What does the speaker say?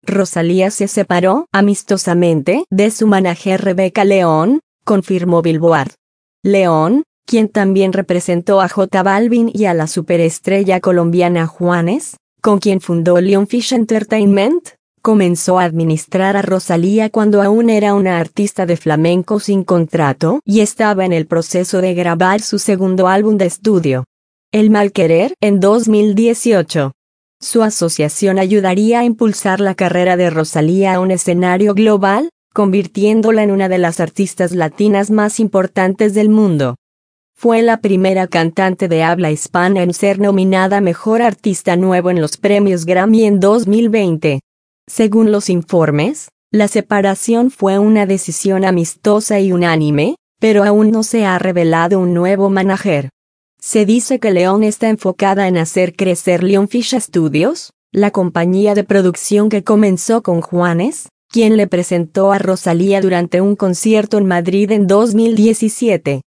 Rosalía se separó amistosamente de su manager Rebeca León, confirmó Billboard. León, quien también representó a J Balvin y a la superestrella colombiana Juanes, con quien fundó Lionfish Entertainment, comenzó a administrar a Rosalía cuando aún era una artista de flamenco sin contrato y estaba en el proceso de grabar su segundo álbum de estudio, El Malquerer, en 2018. Su asociación ayudaría a impulsar la carrera de Rosalía a un escenario global, convirtiéndola en una de las artistas latinas más importantes del mundo. Fue la primera cantante de habla hispana en ser nominada a Mejor Artista Nuevo en los premios Grammy en 2020. Según los informes, la separación fue una decisión amistosa y unánime, pero aún no se ha revelado un nuevo manager. Se dice que León está enfocada en hacer crecer Lionfish Studios, la compañía de producción que comenzó con Juanes, quien le presentó a Rosalía durante un concierto en Madrid en 2017.